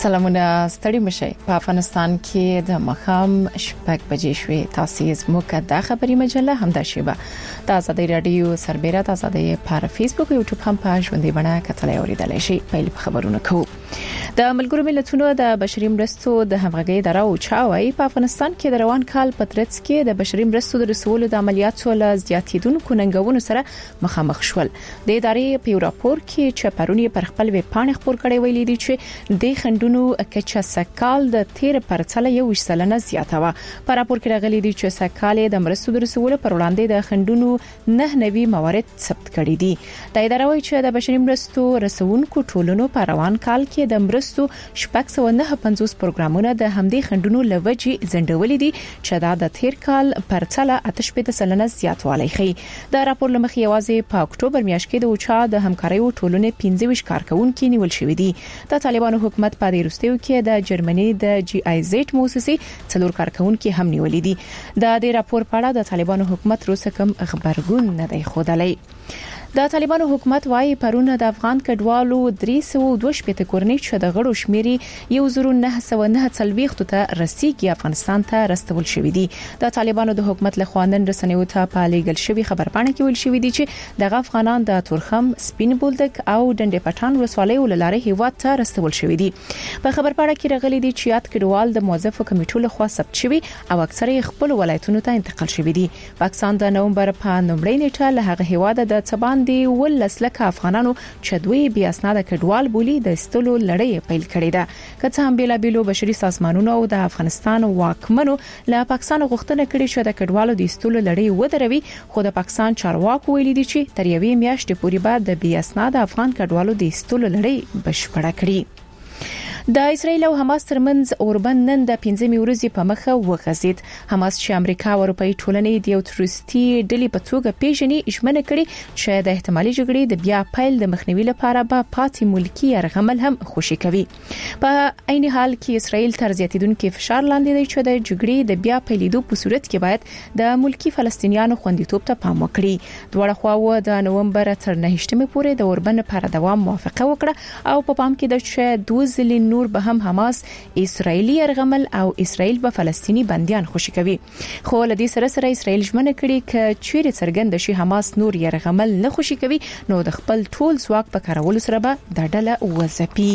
سلامونه ستړي مشي په افغانستان کې د مخام شپږ بجې شوې تاسو زموږه د خبري مجله همدا شیبه د ازادي رادیو سربېره د ازادي پر فیسبوک او یوټیوب هم په ژوندۍ بڼه کتلای اوریدلای شي په خبرونه کوو د ملګرو ملتونو د بشري مرستو د همغږي اداره چاوي په افغانستان کې د روان کال په ترڅ کې د بشري مرستو د رسولو د عملیاتو له زیاتیدونکو ننګونو سره مخامخ شول د ادارې په راپور کې چې پرونی پر خپل ویب پاڼه خبر کړي ویلي دي چې د خندونو کچا سکال د تیر پرڅله یو سلنه زیاته و په راپور کې راغلي دي چې سکال د مرستو د رسولو پر وړاندې د خندونو نه نوي موارد ثبت کړي دي د ادارې وایي چې د بشري مرستو رسونکو ټولنو په روان کال کې د مرستو 650 پروګرامونه د همدې خندونو لوجي زندولې دي چې دا د تیر کال پرڅله 8% زیاتوالی ښيي د راپور لمخې یوازې په اکتوبر میاشت کې د اوچا د همکارۍ ټولنې 15 کارکونکو نیول شوې دي د طالبانو حکومت په وروستیو کې د جرمني د جی آی زیډ موسسې څلور کارکونکو هم نیولې دي د دې راپور په اړه د طالبانو حکومت روسه کوم خبرګون نه دی خوده د طالبانو حکومت وايي پرونه د افغان کډوالو 322 کورنۍ چې د غړو شمیري 1940 ته رسیدي افغانستان ته رسول شوې دي د طالبانو د حکومت له خوانن رسنیو ته په لیګل شوی خبرپاڼه کې ویل شوې دي چې د افغانان د تورخم سپین بولدک او ډنډې پټان ولسوالۍ ولاره هیواد ته رسول شوې دي په خبرپاڼه کې راغلي دي چې یاد کډوال د موظفو کمیټو له خوا ثبت شوی او اکثره خپل ولایتونو ته انتقال شوی دي پاکستان د نومبر په نومړۍ نیټه له هغه هیواد د څبان دی ولسلک افغانانو چې دوی بیا اسناد کډوال بولی د استلو لړۍ پیل کړې ده کڅ هم بیلابیلو بشري سازمانونو او د افغانستان واکمنو له پاکستان غوښتنه کړې چې د کډوالو د استلو لړۍ ودروي خو د پاکستان چارواکو ویلي دي چې تر یوې میاشتې پورې بعد د بیا اسناد افغان کډوالو د استلو لړۍ بشپړه کړي د اسرایل او حماس ترمنځ اوربند نن د 15 ورځې په مخه وغځید حماس چې امریکا او اروپאי ټولنې د یو تروریستي ډلې په توګه پیژني ژمنه کړې چې د احتمالي جګړې د بیا پیل د مخنیوي لپاره به پاتې ملکی يرغمل هم خوشي کوي په عین حال کې اسرایل تر زیاتیدونکو فشار لاندې دی چې د جګړې د بیا پیلېدو په صورت کې باید د ملکی فلسطینیانو خوندیتوب ته پام وکړي دواړه خواوې د نومبر تر 9مې پورې د اوربند لپاره دوام موافقه وکړه او په پام کې د چې 2 ځلې نور به هم حماس اسرایلی يرغمل او اسرایل به فلسطینی بنديان خوشي کوي خو له دې سره اسرایل ژمنه کړې چې چیرې څرګند شي حماس نور يرغمل نه خوشي کوي نو د خپل ټول ځواک په کارولو سره به د ډله وځپي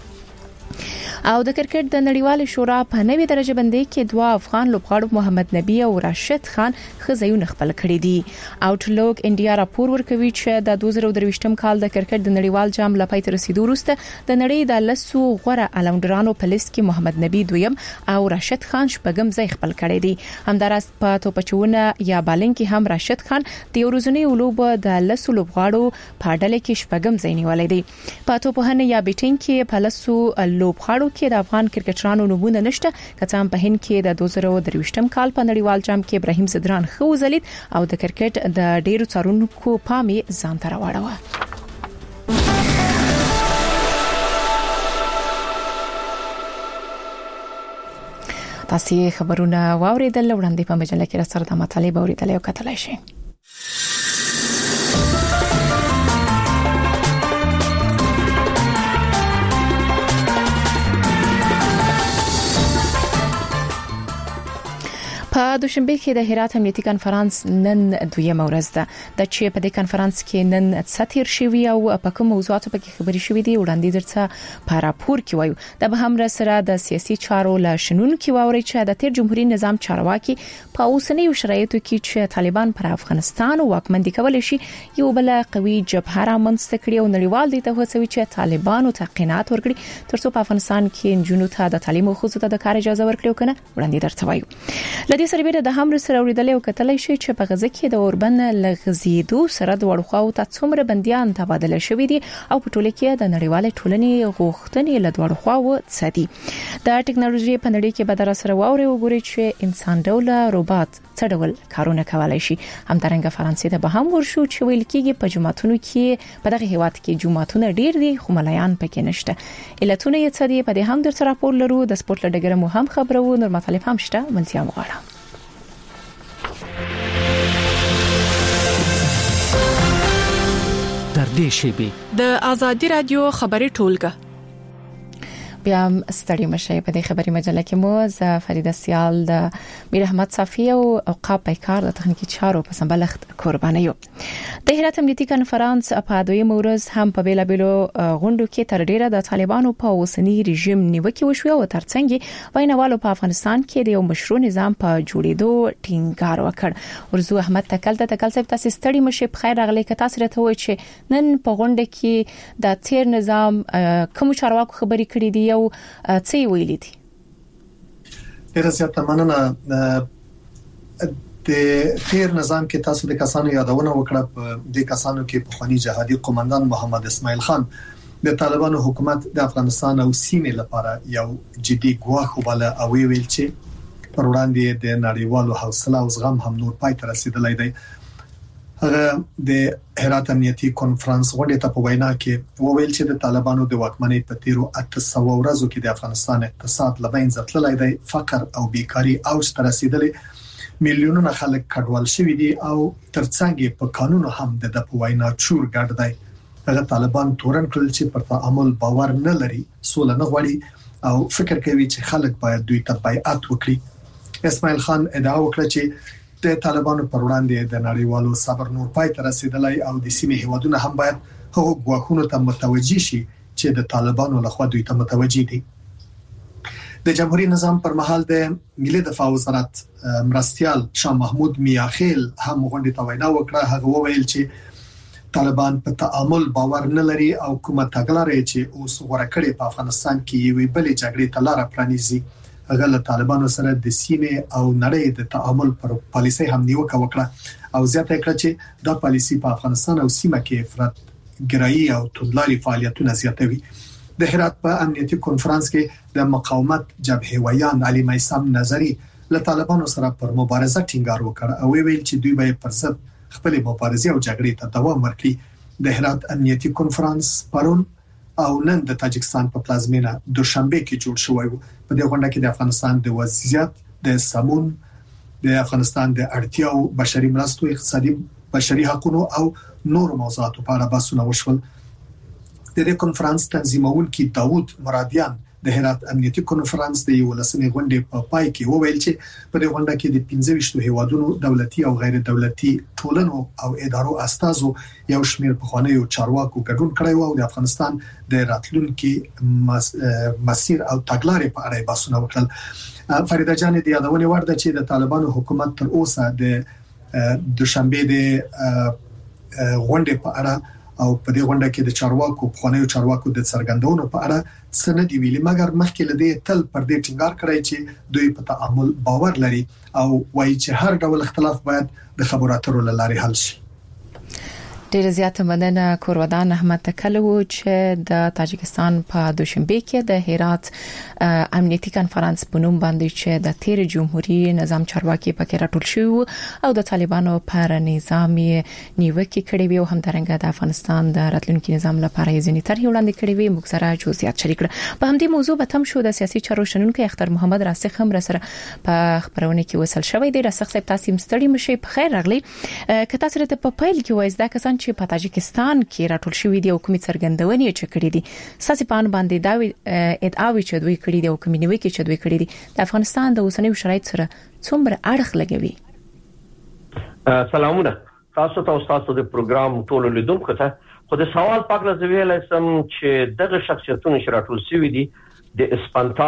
او د کرکټ د نړیوال شورا په نوې درجه بندي کې دوه افغان لوبغاړو محمد نبی او راشد خان خزایونه خپل کړی دي اوټلوک انډیا راپور ورکوي چې د 2023م کال د کرکټ د نړیوال جام لپاره تر رسیدو وروسته د نړۍ د لسو غوره الراونډرانو په لیست کې محمد نبی دویم او راشد خان شپږم ځای خپل کړی دي همداراز په توپچونه یا بالنګ کې هم راشد خان د ورځنی لوب د لسو لوبغاړو په ډله کې شپږم ځای نیولای دي په توپهنه یا بیټینګ کې په لسو لوبغاړو کې د افغان کرکټرانو نومونه نشته کڅام په هند کې د 2023م کال په نړیوال جام کې ابراهیم زدران خو زلید او د کرکټ د ډیرو څارونکو پامي ځان ته راوړو تاسو خبرونه واوریدل وړاندې په مجله کې را سره د مطالعه اوریدل او کتلای شئ په دوشنبه کې د هرات امنیتي کانفرنس نن دویمه ورځ ده د چې په دې کانفرنس کې نن ستیر شوی او په کوم موضوعاتو په کې خبري شوې دي وړاندې درته په راپور کې وایو د به هم سره د سیاسي چارو لا شنون کې واوري چې د تیر جمهوریت نظام چارواکي په اوسنیو شرایطو کې چې طالبان پر افغانستان واکمنۍ کول شي یو بل قوي جبهه رامنځته کړي او نړیوال دي ته هڅوي چې طالبانو ته قناعت ورکړي ترڅو په افغانستان کې جنونو ته د تعلیم او خصوصا د کار اجازه ورکړي کنه وړاندې درته وایو سربېره د هم سره اوریدل او کتلای شي چې په غزه کې د اوربند لغزیدو سره د وړخواو ته څومره بنديان تبادله شوې دي او په ټوله کې د نړیوال ټولنې غوښتنې له وړخواو څدي د ټکنالوژي په نړۍ کې به در سره واوري وګوري چې انسان ډول روبوت څه ډول کارونه کولای شي همدارنګه فرانسې ته به هم ورشو چې ویل کېږي په جمعتونو کې په دغه هیواد کې جمعتونه ډیر دي خو ملایان پکې نشته علتونه یې څه دي په دې هم در سره راپور لرو د سپورت لډګر مو هم خبرو نور مطالب هم شته ملتیا مغواړه در دې شیبې د ازادي رادیو خبري ټولګه بیا ستړي مشه په دې خبري مجله کې مو ز فریده سیال د میر احمد صافی او اوقاف پیکار د تخنیکی چارو په سمبلښت قرباني یو د هرات امنیتي کنفرانس په دویم ورځ هم په بیلابلو غونډو کې تر ډیره د طالبانو په اوسنی رژیم نیوکه وشو او ترڅنګ ویناوالو په افغانستان کې د یو مشروع نظام په جوړېدو ټینګار وکړ ورزو احمد تکل صاحب تاسو ستړي مشه په خیر راغلی که تاسو راته وایئ چې نن په غونډه کې د تیر نظام کوم چارواکو خبرې کړې دي او څه ویلي دي ډیره زیاته مننه د تیر نظام کې تاسو د کسانو یادونه وکړه د کسانو کې پخوانی جهادي قومندان محمد اسماعیل خان د طالبانو حکومت د افغانستان او سیمې لپاره یو جدي ګواښ وباله او ویل چې پر وړاندې د نړیوالو حوصله او زغم هم نور پای ته رسیدلی دی هغه د هرات امنیتي کنفرانس غونډه ته په وینا کې وویل چې د طالبانو د واکمنۍ په تیرو 800 ورځو کې د افغانستان اقتصاد لبنځه تللی دی فقر او بیکاری اوج ته رسیدلی میلیونونه خلک کډوال شوي دي او ترڅنګ په قانون هم د په وینا چور ګډ دی هغه طالبان تورن کړل چې پر تعامل باور نه لري سوله نه غواړي او فکر کوي چې خلک باید دوی ته بیعت وکړي اسماعیل خان ادعا وکړه چې د طالبانو پر وړاندې د نړیوالو صبر نور پای ته رسیدلی او د سیمې هیوادونو هم باید هغو ګواښونو ته متوجي شي چې د طالبانو لخوا دوی ته متوجي دي د جمهوریت نظام پر مهال د ملي دفاع وزارت مرستيال شاه محمود میاخیل هم غونډه ته وینا وکړه هغه وویل چې طالبان په تعامل باور نه لري او کومه تګلارې چې اوس غوړه کړې په افغانستان کې یوې بلې جګړې ته لار پرانیزي هغه له طالبانو سره د سیمې او نړۍ د تعامل پر پالیسي هم نیوکه وکړه او زیاته کړه چې دا پالیسي په افغانستان او سیمه کې افراط ګرایي او توندلاري فعالیتونه زیاتوي د هرات په امنیتي کنفرانس کې د مقاومت جبهه ویان علي میثم نظری له طالبانو سره پر مبارزه ټینګار وکړ او ویل چې دوی به پر ضد خپل مبارزه او جګړې ته دوام ورکړي د هرات امنیتي کنفرانس پرون او نن د تاجکستان په پلازمینه دوشنبه کې جوړ شوی و په دې غونډه کې د افغانستان د وضعیت د سمون د افغانستان د اړتیاو بشري مرستو اقتصادي بشري حقوقو او نور موضوعاتو په اړه بحثونه وشول د دې کنفرانس تنظیمونکي داوود مرادیان د هرات امنیتي کنفرانس د 11مې غونډې په پای کې وویل چې په دې غونډه کې د 15 هیوادونو دولتي او غیر دولتي ټولنو او ادارو استازو یو شمېر پخوانیو چارواکو ګډون کړی او د افغانستان د راتلونکي مسیر او تګلارې په اړه بحثونه وکړل فریده جان د یادونه ورده چې د طالبانو حکومت تر اوسه د دوشنبه د غونډې په اړه او په دې غونډه کې د چارواکو پخوانیو چارواکو د څرګندونو په اړه څه دی ویلي مګر مخکې لدی تل پر دې ټینګار کړی چې دوی په تعامل باور لري او وایي چې هر ډول اختلاف باید د خبرو اترو لارې حل شي ډیره زیاته مننه کورودان احمد تکل و چې د تاجکستان په دوشنبه کې د هرات امنیتي کنفرانس په نوم باندې چې د تیر جمهوریت نظام چارواکي پکې راټول شو او د طالبانو پر نظام نیوکه کړې وي او همدارنګه د افغانستان د راتلونکي نظام لپاره یې ځینې طرحې وړاندې کړې وي موږ سره جزئیات شریک کړل په همدې موضوع به تم شو د سیاسي چارو شنونکو اختر محمد راسخ هم سره په خبرونه کې وصل شوی دی راسخ صاحب تاسو مستړي مشه په خیر راغلی که تاسو ته په پیل کې وایي دا کسان چې په تاجکستان کې راټول شوی دي او کومې څرګندونې چې کړې دي ساسي پان باندې دا ادعاوي چې دوی کړې دي او کومې نیوکې چې دوی کړې دي د افغانستان د اوسنیو شرایطو سره څومره اړخ لګوي سلامونه تاسو ته تاسو د پروګرام ټول لیدونکو ته خو د سوال پاک لزویل سم چې دغه شخصیتونه چې راټول شوی دي د اسپانتا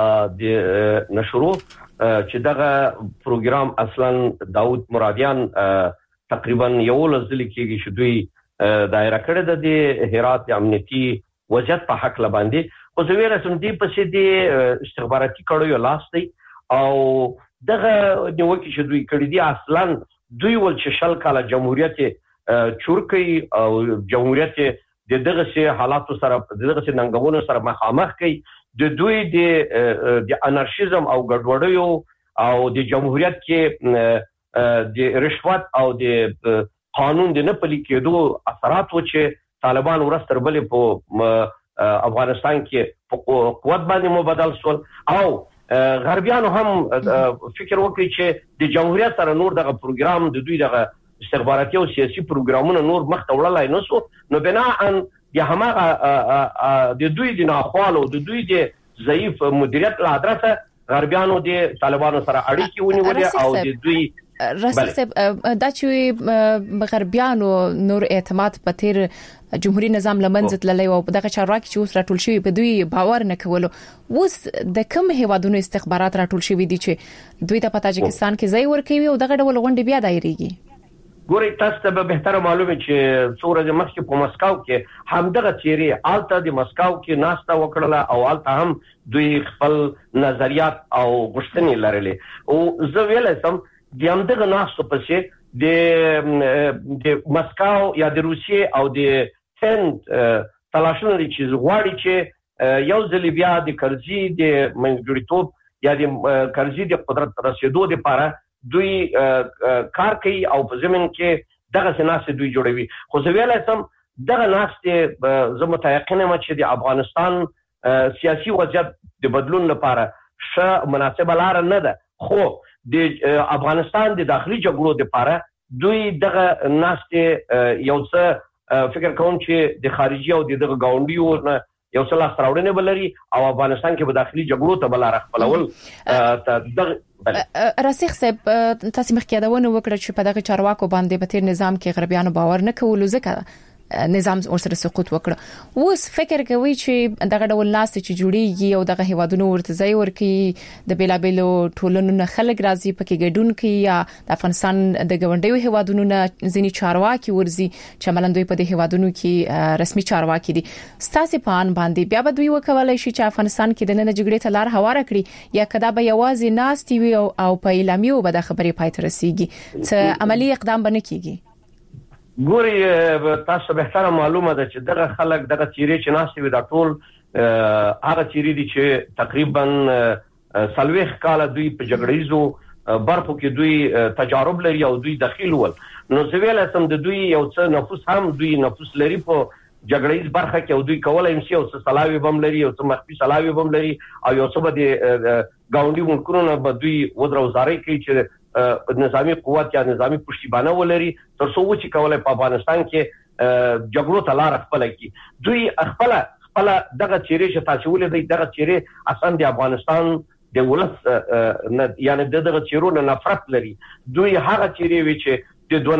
د نشرو چې دغه پروګرام اصلا داوود مرادیان تقریبا یو لزل کېږي چې دوی دایره کړه د هرات امنیتي وضعیت په حق لباندې خو زه ویل سم دی په دې استخباراتي کړو لاس دی او دغه نیوکه چې دوی کړی دي اصلا دوی ول چې شل کاله جمهوریت چورکی او جمهوریت د دغه سي حالاتو سره دغه سي ننګونو سره مخامخ کوي د دوی د انارشیزم او ګډوډیو او د جمهوریت کې د رشوت او د قانون د نه پلي کېدو اثرات و چې طالبان ورستر بلې په افغانستان کې په قوت باندې مبادل شول او غربیانو هم فکر وکړي چې د جمهوریت سره نور دغه پروګرام د دوی دغه استخباراتي او سیاسي پروګرامونه نور مخ ته وړلای نو سو نو بناء د همغه د دوی د ناخوالو د دوی د ضعیف مدیریت له ادرسه غربیانو د طالبانو سره اړیکې ونیولې او د دوی راسل صاحب دا چې غربیانو نور اعتماد په تیر جمهوریت نظام لمنځت للی او دغه چارواکي چې اوس راټول شوی په دوی باور نه کولو اوس د کوم هیوادونو استخبارات راټول شوی دي چې دوی ته په تاجکستان کې ځای ورکوي او دغه ډول غونډې بیا دایریږي ګوري تاسو ته به بهتره معلومه چې څوره د مخکې په مسکو کې همدغه چیرې آلته د مسکو کې ناستا وکړه او آلته هم دوی خپل نظریات او غوښتنې لرلې او زه ویل سم د همدغه ناسو پسې د مسکو یا د روسیې او د هند تلاشونه دي چې غواړي چې یو ځل بیا د کرزي د منځګړیتوب یا د کرزي د قدرت رسیدو لپاره دوی کار کوي او په زمين کې دغه سناسه دوی جوړوي خو زه ویلای سم دغه ناسته زه متيقن یم چې د افغانستان سیاسي وضعیت د بدلون لپاره ښه مناسبه لار نه ده خو د افغانستان د داخلي جګړو لپاره دوی دغه ناسته یو څه فکر کوم چې د خارجي او دغه گاونډیو یو څه لاس راوړنه بلري او افغانستان کې په داخلي جګړو ته بل راخپلول دغه راسخ صاحب تاسو مخکې دا ونه وکړه چې په دغه چارواکو باندې په تیر نظام کې غربیانو باور نه کول ځکه نظام ورسره سقوط وکړه اوس فکر کوي چې دغه ډول لاس چې جوړیږي او دغه هیوادونو ورته ځای ورکړي د بیلابلو ټولنو نه خلک راځي پکې ګډون کوي یا د افغانستان د ګوندیو هیوادونو نه ځینی چارواکي ورزي چې ملندوی په دې هیوادونو کې رسمي چارواکي دي ستاسو په ان باندې بیا به دوی وکولای شي چې افغانستان کې د نن جګړې ته لار هواره کړي یا کدا به یوازې ناستي وي او په اعلامیو به د خبرې پای ته رسیږي چې عملی اقدام بنه کیږي ګوري تاسو به تر معلومه ده چې دغه خلک دغه چیرې چې ناسي وي دا ټول هغه چیرې دي چې تقریبا سلويخ کال دوی په جګړیزو برخو کې دوی تجارب لري او دوی داخل ول نو زویل سم د دوی یو څه نفوس هم دوی نفوس لري په جګړیز برخه کې او دوی کولای شي او څه سلاوي بم لري او څه مخفي سلاوي بم لري او یو څه به گاونډي ملکونو به دوی ودروزاري کوي چې نظامی قوت یا نظامی پشتیبانه ولري تر څو چې کولای په افغانستان کې جګړو ته لار خپل کی دوی خپل دغه چیرې چې تاسو ولې دغه چیرې اصلا د افغانستان د ولس یعنی دغه چیرونو نفرت لري دوی هغه چیرې وی چې د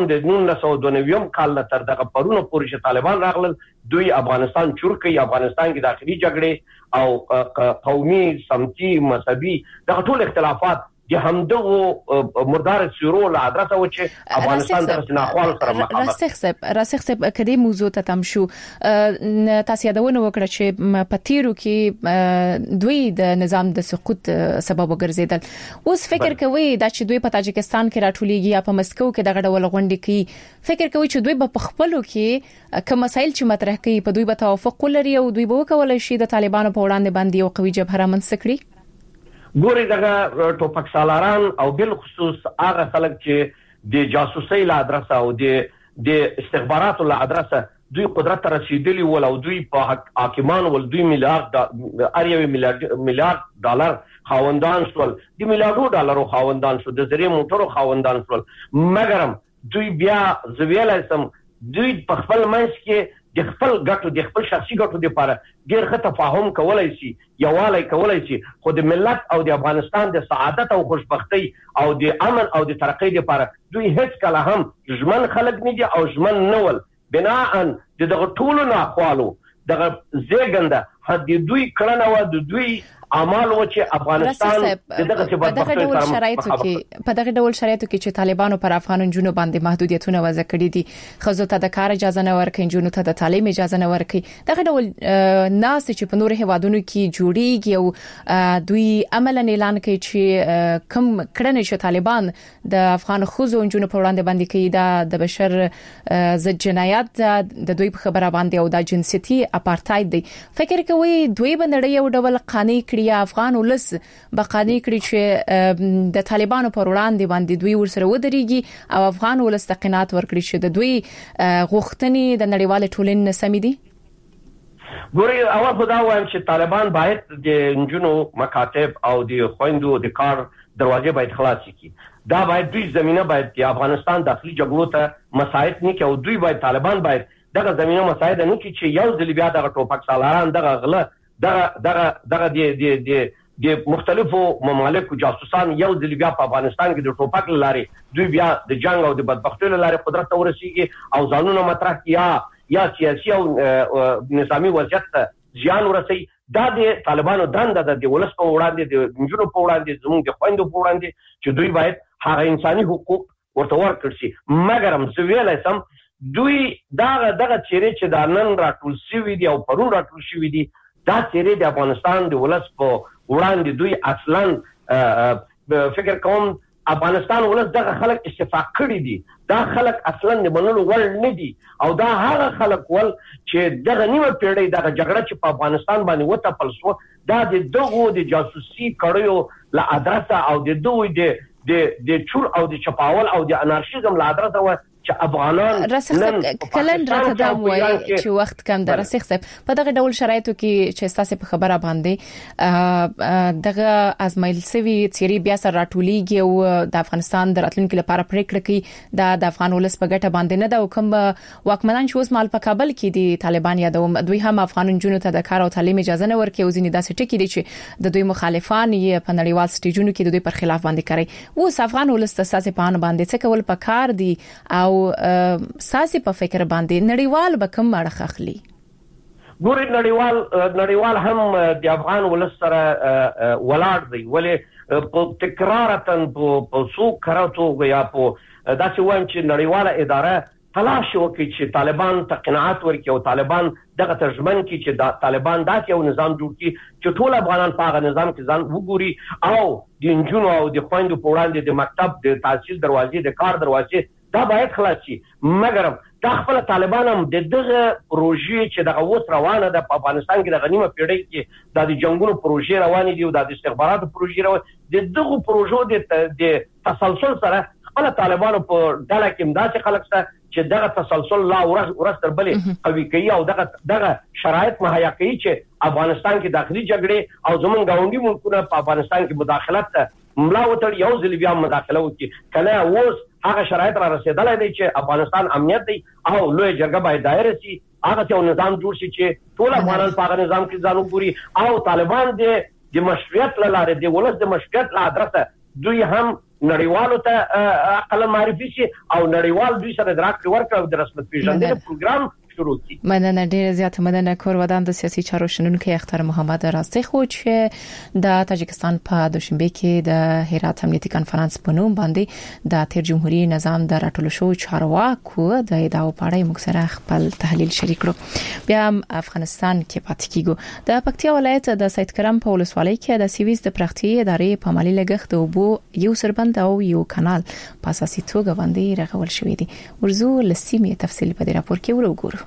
1992 کال تر دغه پرونو پورې چې طالبان راغلل دوی افغانستان چور کوي افغانستان کې داخلي جګړې او قومي سمتي مذهبي دغه ټول اختلافات د همدغه مردار سیرو له ادرسه و چې افغانستان د ناخوال سره مخامخ راسخ صاحب کدي موضوع ته تم شو تاسو یادونه وکړه چې په تیرو کې دوی د نظام د سقوط سبب وګرځیدل اوس فکر کوي دا چې دوی په تاجکستان کې راټولېږي یا په مسکو کې دغه ډول غونډې کوي فکر کوي چې دوی په خپلو کې کوم مسایل چې مطرح کوي په دوی به توافق ولري او دوی به وکولای شي د طالبانو په وړاندې باندې یو قوي جبهه رامنځته کړي ګوري دغه ټوپک سالاران او بل خصوص هغه خلک چې د جاسوسي له ادرسه او د استخباراتو له ادرسه دوی قدرت ته رسیدلی ول او دوی په حاکمان ول 2 میلیارډ ډالر خاوندان شول د میلیارډو ډالرو خاوندان شول د زری موټرو خاوندان شول مګرم دوی بیا زویل سم دوی په خپل منځ کې د خپل ګټو د خپل شخصي ګټو لپاره ډېر ښه تفاهم کولای شي یووالی کولای شي خو د ملت او د افغانستان د سعادت او خوشبختی او د امن او د ترقۍ لپاره دوی هیڅ کله هم ژمن خلک نه دي او ژمن نه ول بناء دغه ټولو ناخوالو دغه زیږنده حد دوی کړنه و د دوی اعمال و چې افغانستان دغه څه په دغه ډول شرایطو کې چې طالبانو پر افغان جنونو باندې محدودیتونه وضع کړي دي خزو ته د کار اجازه نه ورکړي جنونو ته د تعلیم اجازه نه ورکړي دغه ډول ناس چې په نور هیوادونو کې جوړیږي او دوی عملاً اعلان کوي چې کم کړنې چې طالبان د افغان خزو جنونو په وړاندې باندې کوي دا د بشر ضد جنایت د دوی په خبره باندې او د جنسيتي اپارټاید دی فکر کوي دوی باندې یو ډول قانوني یا افغان ولس بقانی کړی چې د طالبانو پر وړاندې باندې دوی ورسره ودرېږي او افغان ولس ته قناعت ورکړي چې د دوی غوښتنې د نړیوال ټولنې سمې دي ګوري اول خدا وایم چې طالبان باید د انجونو مکاتب او د خويندو د کار دروازې باید خلاص کړي دا باید دوی زمينه باید د افغانستان داخلي جګړو ته مساعد نه کوي دوی باید طالبان باید دغه زمينه مساعد نه کوي چې یو ځل بیا دغه ټوپک سالاران دغه غله دغه د مختلفو ممالکو جاسوسان یو ځل بیا په افغانستان کې د ټوپک لاري دوی بیا د جنگ او د بدبختۍ لاري قدرت ته ورسیږي او ځانونه مطرح یا سیاسي او نظامی وضعیت زیان ورسي. دا د طالبانو دنده د ولس په وړاندې د منځونو په وړاندې زموږ د خويندو په وړاندې چې دوی باید هغه انساني حقوق ورته ورکړي شي. مګر هم زویل سم دوی دغه چیرې چې د نن راټول شوی دي او پرون راټول شوی دي دا چیرې د افغانستان د ولس په وړاندې دوی اصلا فکر کوم افغانستان ولس دغه خلک استفاق کړی دي. دا خلک اصلا د منلو وړ نه دي او دا هغه خلک ول چې دغه نیمه پیړۍ دغه جګړه چې په افغانستان باندې وته پلسو دا د دغه د جاسوسي کړیو لا ادرسه او د دوی د چور او د چپاول او د انارشیزم لا ادرسه و چې افغانان رسخ کلن راته دا وایي چې وخت کم در رسخ صاحب په دغه ډول شرایطو کې چې تاسو په خبره باندې دغه ازمایل سوي چيري بیا سره راټوليږي او د افغانستان د راتلونکو لپاره پریکړه کوي د افغان ولس په ګټه باندې نه دا کوم واکمنان چې اوس مال په کابل کې دي طالبان یادوم دوی هم افغان جنونو ته د کار او تعلیم اجازه نه ورکوي او ځینې داسې ټکي دي چې د دوی مخالفان یې په نړیوال سټیجونو کې د دوی پر خلاف باندې کوي. اوس افغان ولس ته اساسي پان باندې څه کول پکار دي او ساسي په فکر باندې نړیوال به کوم اړه اخلي؟ ګورې نړیوال هم د افغان ولس سره ولاړ دی ولې په تکرارتن په سو کراتو یا په داسې وایم چې نړیواله اداره تلاش وکړي چې طالبان ته قناعت ورکړي او طالبان دغه ترجمن کړي چې طالبان داسې یو نظام جوړ کړي چې ټول افغانان په هغه نظام کې ځان وګوري او د انجونو او د خويندو په وړاندې د مکتب د تحصیل دروازې د کار دروازې دا باید خلاص شي. مګر دا خپل طالبان هم دغه پروژې چې دغه وس روانه ده په افغانستان کې د غنیمه پیړۍ کې د جنگونو پروژې روانې دي او د استخباراتو پروژې روانې دغه پروژو د تسلسل سره خپل طالبانو په ډله کې امداد خلک سره چې دغه تسلسل لا ورس تر بلې قوي کوي او دغه شرایط مهیا کوي چې افغانستان کې داخلي جګړې او زمونږ گاونډي ملکونه په افغانستان کې مداخلت ملا وتر یو ځل بیا مداخله وکړي کله اوس هغه شرایط را رسیدلای دي چې افغانستان امنیت دی او لوی جرګه باید دایره شي هغه یو نظام جوړ شي چې ټول افغانان په هغه نظام کې ځان وګوري او طالبان د مشروعیت لاره دی ولس د مشروعیت لا ادرسه دوی هم نړیوالو ته عقل معرفي شي او نړیوال دوی سره درک ورکړي د رسمیت پیژندنې پروګرام شروع کی. مننه ډیره زیاته مننه کور ودان د سیاسي چارو شنونکو اختر محمد راستی خو چې د تاجکستان په دوشنبه کې د هرات امنیتي کانفرنس په نوم باندې د تیر جمهوریت نظام د راټولو شو چارواکو د ادعاو په اړه موږ سره خپل تحلیل شریک کړو. بیا افغانستان کې پاتې کیږو د پکتیا ولایت د سید کرم په ولسوالۍ کې د سیویز د پراختي ادارې په مالی لګښت او بو یو سربند او یو کانال په اساسي توګه باندې رغول شوې دي. ورزو لسیمه تفصیل په دې راپور کې وګورو.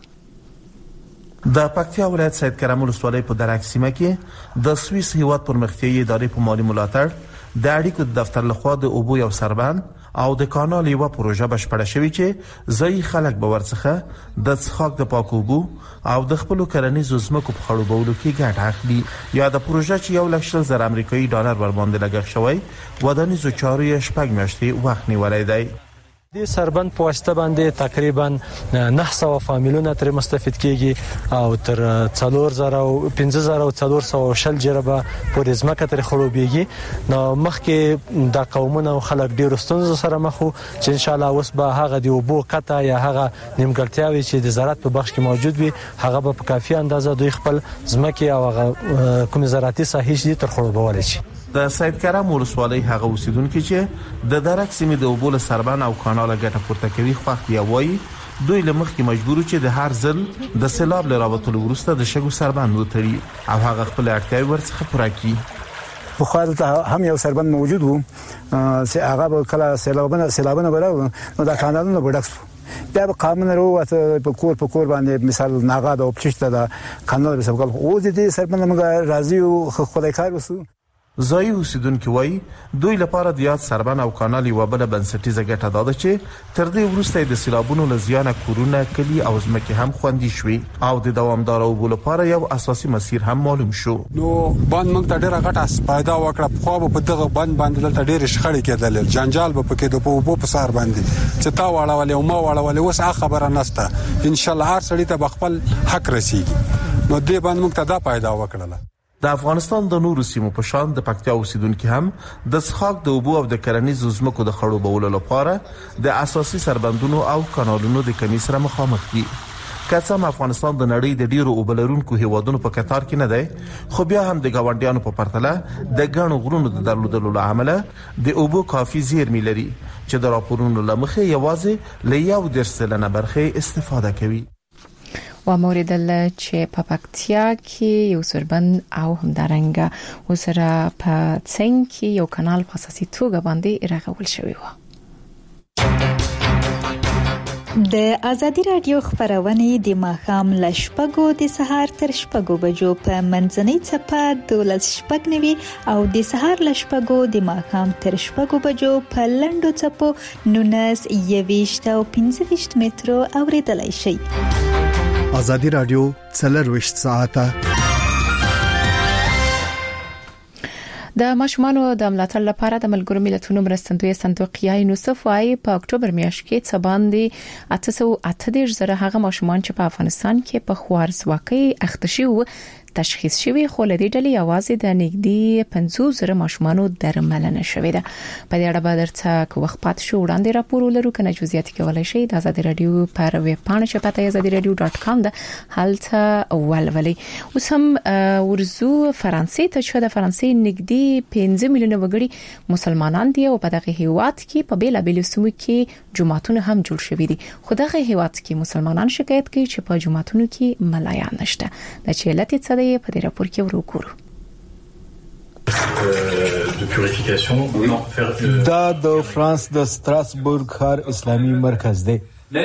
د پکتیا ولایت سید کرم ولسوالۍ په درک سیمه کې د سویس هیواد پرمختیایي ادارې په مالی ملاتړ د اړیکو دفتر لخوا د اوبو یو سربند او د کانال یو پروژه بشپړه شوې چې ځای خلک به ورڅخه د څښاک د پاک اوبو او د خپل کرنیزو ځمکو په خړوبولو کې ګټه اخلي. یا د پروژه چې 1,00,000 امریکایي ډالر ور باندې لګښت شوی ودانیزو چارو یې شپږ میاشتې وخت نیولای دی. د سربند په واسطه باندې تقریبا 900 فامیلونه تر مستفید کیږي او تر 4000 او 5400 شل جربه پورې ځمکه تر خړوبېږي. نو مخکې د قومونو خلک ډیر ستونزو سره مخ وو چې ان شاء الله اوس به هغه دی وبو قطع یا هغه نیمګړتیاوي چې د زراعت په بخش کې موجود وي هغه په کافي اندازه دوی خپل ځمکه او هغه کوم زراعتي ساحې دي تر خړوبول شي. د سید کرم ولسوالۍ هغه اوسیدونکو چې د درک سیمې د اوبو سربند او کانال ګټه پورته کوي خوښ دی وایي دوی لمخ کې مجبور چې د هر ځل د سیلاب لراوتلو وروسته د شګو سربند وتړي او هغه خپل اړتیاوې ورڅخه پوره کړي. په خاطر هم یو سربند موجود وو چې هغه کله سیلابونه براو نو دا کانالونه بډکس بیا به قانون وروته په کور باندې مثال ناغاد او پچشته دا کانال به سبقل او دې سربند موږ راضي او خدای کار وسو. ځای اوسیدونکو وایي دوی لپاره د یاد سربند او کانال یو بل بنسټیزه ګټه ده چې تر دې وروسته د سیلابونو لزیانه کورونه کلی او ځمکې هم خوندي شوي او د دوامدار اوبو لپاره یو اساسي مسیر هم معلوم شو. نو باندې موږ ته ډیره غټه پیدا وکړه خو په دغه باندې دلته ډیره شخړې کېدل جنجال به پکې د اوبو په سر باندې چې تا واړولې او ما واړولې اوس خبره نشته. ان شاء الله هر سړی ته خپل حق رسیږي. نو دې باندې موږ ته دا پیدا وکړله. د افغانستان د نورو سیمو په شان د پکتیا اوسیدونکو هم د څښاک د اوبو او د کرنیزو ځمکو د خړوبولو لپاره د اساسي سربندونو او کانالونو د کمی سره مخامخ دي. کڅم افغانستان د نړۍ د ډیرو اوبلرونکو هیوادونو په کتار کې نه دی، خو بیا هم د ګاونډیانو په پرتله د ګڼو غرونو د درلودلو له امله د اوبو کافي زیرمې لري چې د راپورونو لمخې یوازې له 1% برخه استفاده کوي. و موردل چې په پکتیا کې یو سربند او همدارنګه وسره په څنګ کې یو کانال په اساسي توګه باندې راغول شوی و. د ازادي رادیو خبرونه د ماښام ل شپږو د سهار تر شپږو بجو په منځنۍ چپه 12:09 او د سهار ل شپږو د ماښام تر شپږو بجو په لندو چپو 19 او 15 مترو اوریدلای شي. ازادي رادیو 24 ساعته د ماشومانو د ملاتړ لپاره د ملګرو ملتونو مرستندوی صندوق یونیسف وايي په اکتوبر میاشت کې څه باندې 838 زره هغه ماشومان چې په افغانستان کې په خوارزواکۍ اخته شوي تشخیص شوی، خو لدی ډلې یوازې د نږدې 50 زره ماشومانو درملنه شوې ده. په دې اړه به درته وخت پات شو وړاندې راپور ولرو، کنه جزئیات کولای شي د ازادي رادیو پر ویب پاڼه چې پته azadiradio.com ده هلته ولولي. اوس هم ورزو فرانسې ته چې د فرانسې نږدې 15 میلیونه وګړي مسلمانان دي او په دغه هیواد کې په بیلا بیل سیمو کې جماعتونه هم جوړ شوي دي، خو دغه هیواد کې مسلمانان شکایت کوي چې په جماعتونو کې ملایان نشته. د چیلت څه په دې راپور کې ورکوړو. دا د فرانس د ستراسبورګ ښار اسلامي مرکز دی.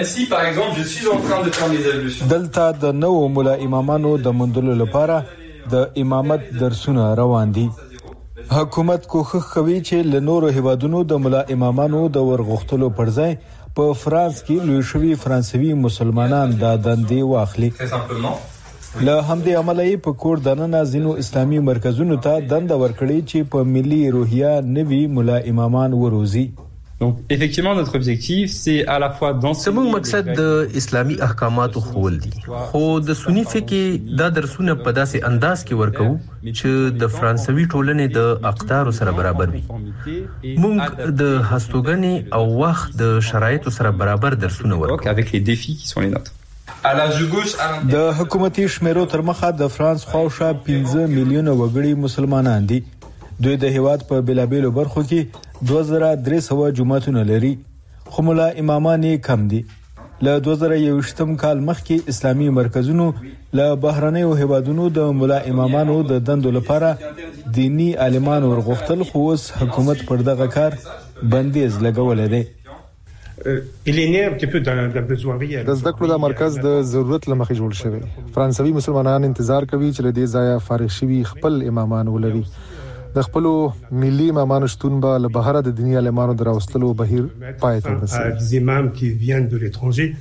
دلته د نو مولا امامانو د مندلو لپاره د امامت درسونه روان دي. حکومت کوښښ کوي چې له نورو هیوادونو د مولا امامانو د ورغښتلو پر ځای په فرانس کې لوی شوي فرانسوي مسلمانان د دندې واخلي. له همدې عملي په کور دننه ځینو اسلامي مرکزونو ته دنده ورکړي چې په ملي روحیه نوي مولا امامان وروزي. Donc effectivement notre objectif c'est à la fois زموږ مقصد د اسلامي احکاماتو خول دي، خو د سنی فقه دا درسونه په داسې انداز کې ورکو چې د فرانسوي ټولنې د اقدارو سره برابر وي. موږ د هستوګنې او وخت د شرایطو سره برابر درسونه ورکو avec les défis qui sont les nôtres. د حکومتي شمیرو تر مخه د فرانس خواوشا 15 میلیونه وګړي مسلمانان دي. دوی د هیواد په بلابلو برخو کې 2300 جماعتونه لري، خو مولا امامان کم دي. له 2021 کال مخکې اسلامي مرکزونو له بهرنیو هیوادونو د مولا امامانو د دندو لپاره دینی عالمان ورغښتل، خو اوس حکومت پر دغه کار بندیز لګول دی. د زده کړو د مرکز د ضرورت لمخې جوړ شوی. فرانسوي مسلمانان انتظار کوي چې له دې ځایه فارغ شوي خپل امامان ولري. د خپل ملي امامانو شتون به له بهر د دیني عالمانو دراوستلو بهیر پای ته ورسوي.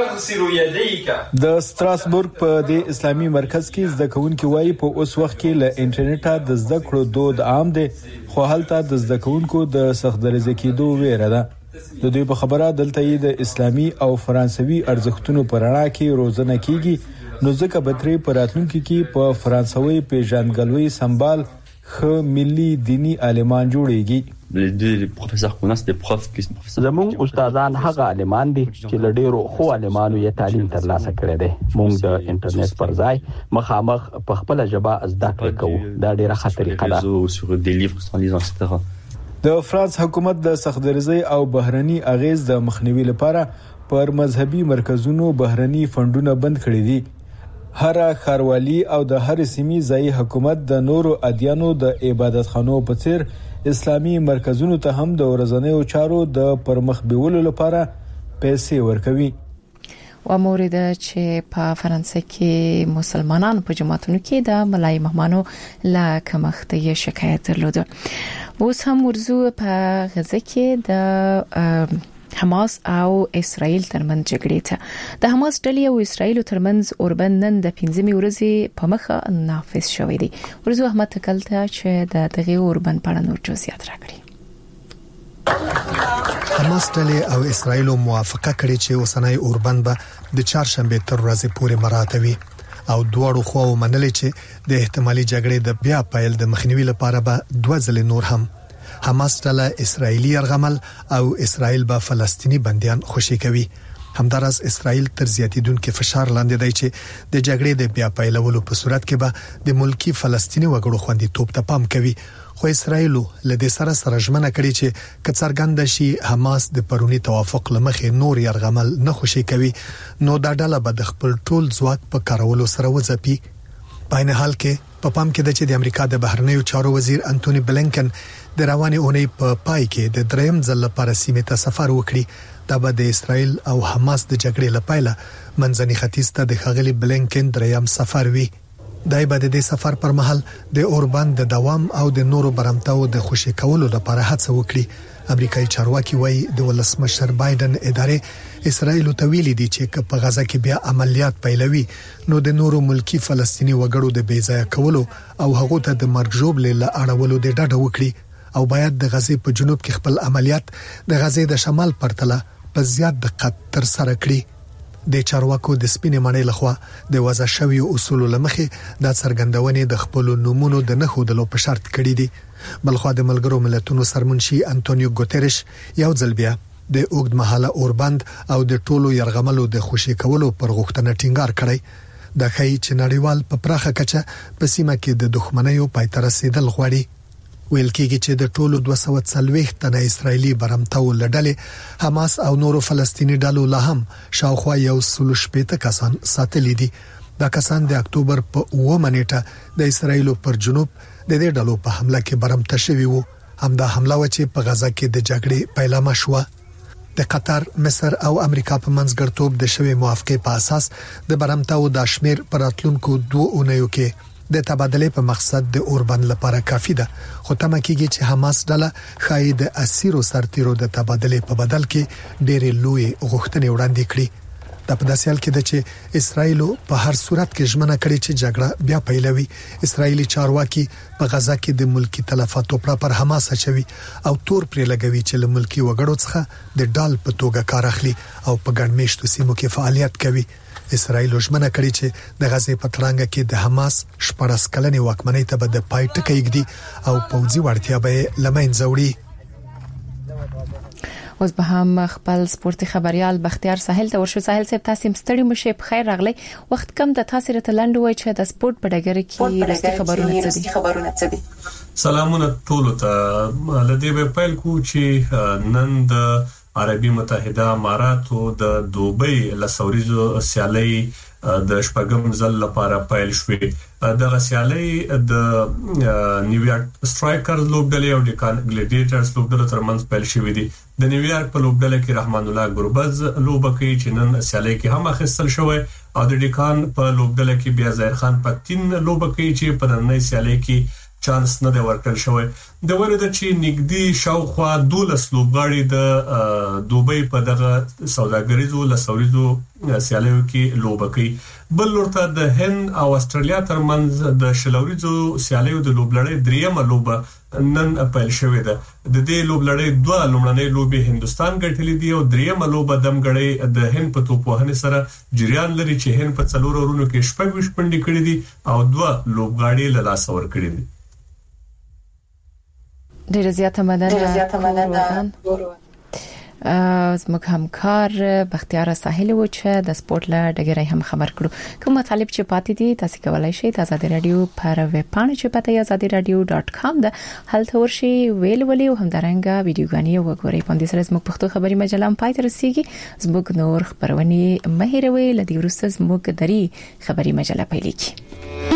د ستراسبورګ په د اسلامي مرکز کې زده کوونکي وایي په اوس وخت کې له انټرنیټ د زده کړو دود عام دی، خو هلته د زده کوونکو د سخت درجه کېدو ویره ده. د دوی په خبره دلته د اسلامي او فرانسوي ارزښتونو پر اړه کې روزنه کیږي، نو ځکه بتري پر راتلونکي کې په فرانسوي پیژندګلوي سمبال خو ملي دینی عالمان جوړيږي. زموږ استادان هغه عالمان دي چې له ډیرو خو عالمانو یې تعلیم ترلاسه کړی دی. موږ د انټرنیټ پر ځای مخامخ په خپل ژبه زده کړه کوو. دا ډیره ښه طریقه ده. د فرانس حکومت د سختدرزۍ او بهرني اغیز د مخنیوي لپاره پر مذهبي مرکزونو بهرني فندونه بند کړي دي. هر خاروالي او د هر سیمې ځای حکومت د نورو ادیانو د عبادتخانو په څیر اسلامي مرکزونو ته هم د ورځنیو چارو د پرمخ بیولو لپاره پیسې ورکوي. و مورد چې په فرانسې کې مسلمانان په جماعتونو کې د ملای مهمانو لا کمخته شکایت درلوده. اوس هم ورزو په غزه کې د حماس او اسرائیل ترمنځ جګړې ته د حماس ډلې او اسرائیل ترمنځ اوربند نن د 15 ورځې په مخه نافذ شوې دي. ورزو احمد تکلته چې د دغه اوربند په اړه نور جزئیات راکړي. حماس ډلې او اسرائیل موافقه کړې چې اوسنۍ اوربند به د چهارشنبه تر ورځې پورې مراته وي او دواړو خواو منلې چې د احتمالي جګړې د بیا پیل د مخنیوي لپاره به دوه ځله نور هم حماس ډله اسرایلی يرغمل او اسرائیل به فلسطینی بنديان خوشي کوي. همدارس اسرائیل تر زیاتیدونکو فشار لاندې دی چې د جګړې د بیا پیلولو په صورت کې به د ملکی فلسطینی وګړو خوندیتوب ته پام کوي. خو اسرائیل له دې سره ژمنه کړې چې کڅرګند شي حماس د پرونی توافق لمخې نور يرغمل نه خوشي کوي نو دا ډله به د خپل ټول ځواک په کارولو سره وځپي. په عین حال کې په پام کې د چې د امریکا د بهرنیو چارو وزیر انټونی بلینکن د رواني اونۍ په پای کې د دریم ځل لپاره سیمې ته سفر وکړي. دا به د اسرائیل او حماس د جګړې لپاره منځني ختیځ ته د خغلی بلینکن دریم سفر وی. دای به د سفر پر مهال د اوربان د دوام او د نورو برمتاو د خوشی کولو لپاره هڅه وکړي. امریکایي چارواکي وایي د ولسمشر بایدن ادارې اسرائیل ته ویلي دي چې په غزا کې بیا عملیات پیلوي نو د نورو ملکی فلسطینی وګړو د بیځای کولو او هغه ته د مرګ ژوبل له اړولو د ډډه وکړي او باید د غزې په جنوب کې خپل عملیات د غزې د شمال پرتله په زیات دقت تر سره کړي. د چارواکو د سپینې معنی لخوا د وضع شوی اصول لمخې د څرګندونې د خپل نمونو د نه خودلو په شرط کړي دي. بلخو د ملګرو ملتونو سرمنشي انټونیو ګوتریش یو ځل بیا د اوږد مهاله اوربند او د ټولو يرغملو د خوشي کولو پر غوښتنه ټینګار کړی. د خی چې نړیوال په پراخه کچه په سیمه کې د دښمنیو پایتر رسیدل غواړي. ویل کېږي چې د ټولو 240 تنه اسرایلی برمتاو لړلې حماس او نورو فلسطینی ډلو لا هم شاوخوا 160 کسان ساتلي دي. دا کسان د اکتوبر په 9 نیټه د اسرایل پر جنوب د دې ډلو په حمله کې برمته شوی وو. همدا حمله و چې په غزا کې د جګړې پیلامه شو. د قطر، مصر او امریکا په منځګړتوب د شوی موافقه په اساس د برمتاو د شمیر پر اتلونکو 2 اونیو کې د تبادله په مقصد د اوربند لپاره کافی ده. خو تمه کېږي چې حماس ډله خای د اسیرو سرتیرو د تبادله په بدل کې ډېرې لوی غوښتنې وړاندې کړي. د په داسې حال کې ده چې اسرائیل په هر صورت کې ژمنه کړې چې جګړه بیا پیلوي. اسرایلی چارواکي په غزا کې د ملکی تلفاتو پر حماس اچوي او تور پرې لګوي چې له ملکی وګړو څخه د ډال په توګه کار اخلي او په ګڼمېشتو سیمو کې فعالیت کوي. اسرائیل ژمنه کړې چې د غزې په ترانګه کې د حماس 14 کلنې واکمنۍ ته به د پای ټکی ږدي او پوځي وړتیا به لمنځه وړي. اوس به هم خپل سپورتي خبريال بختیار ساحل ته ورشو. ساحل صاحب تاسو مستړی مشه په خیر راغلی. وخت کم د تاسو رته لاندې وای چې د سپورت په ډګر کې رستي خبرونه څه دي. سلامونه ټول ته. لدی به پیل کو چې نن د عربي متحده اماراتو د دوبۍ لسوریزو سیالي د شپږم ځل لپاره پیل شوې. د سیالي د نیویارک سټرایکرز لوبډلې او د ګلیډیټرز لوبډلې ترمنځ پیل شوې دي. د نیویارک په لوبډلې کې رحمان الله ګربز لوبه کوي چې نن سیالي کې هم اخیستل شوی او د ډیکان په لوبډلې کې بیا ظاهر خان پتین لوبه کوي چې په نننۍ سیالي کې چانس نه دی ورکړل شوی. د ورته چې نګدي شاوخوا 12 لوبغاړي د دوبۍ په دغه سوداګریزو لسوریزو سیالیو کې لوبه کوي. بل ورته د هند او استرالیا ترمنځ د شلوریزو سیالیو د لوبلړۍ دریمه لوبه نن پیل شوې ده. د دې لوبلړۍ دوه لومړنۍ لوبې هندستان ګټلې دي او دریمه لوبه دمګړۍ د هند په توپوهنې سره جریان لري چې هند په څلور ورونو کې 26 پنډي کړې دي او دوه لوبغاړي له لاس ور کړې دي. ډیره زیاته مننه. زموږ همکار بختیار ساحل و چې د سپورت له ډګرې هم خبر کړو. کوم مطالب چې پاتې دي تاسو کولای شئ د آزادي رادیو پر ویب پاڼه چې پته azadiradio.com د هلته ورشي ویل ولې او همدارنګه ویډیوګانی وګورئ. په دې سره زموږ پښتو خبري مجله هم پای ته رسیږي. زموږ نور خبرونه مهیروي لدی ورسته زموږ دري خبري مجله پیلېږي.